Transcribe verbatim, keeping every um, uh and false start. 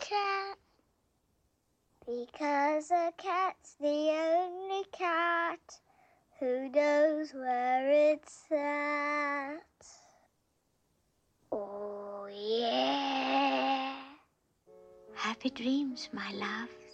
cat. Because a cat's the only cat who knows where it's at. Oh, yeah. Happy dreams, my loves.